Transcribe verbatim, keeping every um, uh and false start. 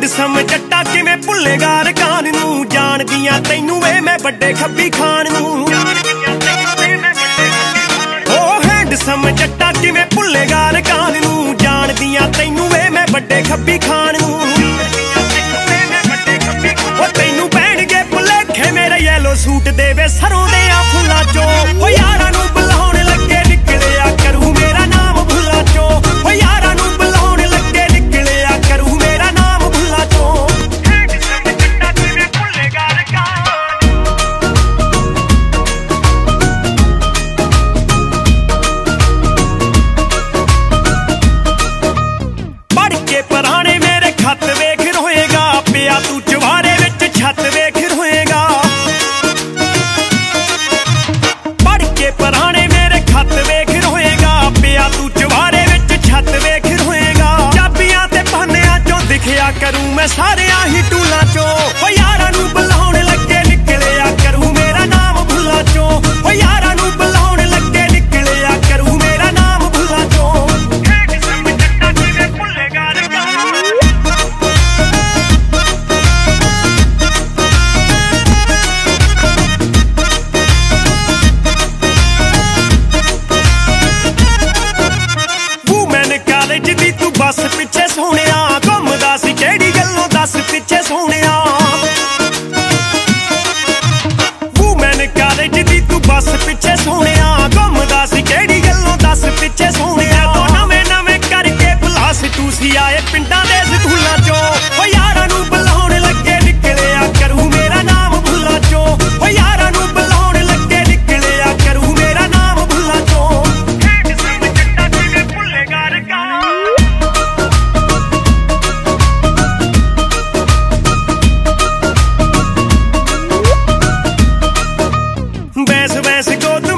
handsome जट्टा किवें भुल्लेगा रकान नूं जानदियां तैनूं वे मैं बड़े खब्बी खान नूं ओ हैंडसम जट्टा किवें भुल्लेगा रकान नूं जानदियां तैनूं वे मैं बड़े खब्बी खान नूं ओ तैनूं पैणगे भुलेखे मेरे येलो सूट दे वे सरों दे आ फुल्लां चों ओ यारां नूं बुलाउण लगे निकलिया करूं मेरा नाम भुल्लां चों ओ यारां नूं बुलाउण लगे निकलिया करूं मेरा नाम भुल्लां चों हैंडसम जट्टा किवें भुल्लेगा रकान पढ़ के पुराने मेरे खत वेख रोएगा पिया तू चवारे विच छत वेख रोएगा पढ़ के पुराने मेरे खत वेख रोएगा पिया तू चवारे विच छत वेख रोएगा चाबियां ते पानियां चों दिखिया करूं मैं सारियां ही टूलां चों ओ यारां नूं बुलाउण लगे निकलिया करूं मेरा नाम भुल्लां चों ओ यारां नूं बुलाउण लगे निकलिया करूं मेरा नाम भुल्लां चों हैंडसम जट्टा किवें भुल्लेगा रकान कालेज दी तू बस पिछे सोहणिया घुमदा सी किहड़ी गल्लों दस पिछे सोहणिया वूमैन कालेज दी तू बस पिछे सोहणिया घुमदा सी किहड़ी गल्लों दस पिछे सोहणिया तो नवें नवें करके पलास टूसी आए पिंडां दे स्कूलां चों ओ यारां नूं बुलाउण लगे निकलिया करूं मेरा नाम भुल्लां चों ओ यारां नूं बुलाउण लगे निकलिया करूं मेरा नाम भुल्लां चों हैंडसम जट्टा किवें भुल्लेगा रकान बैस बैस को तू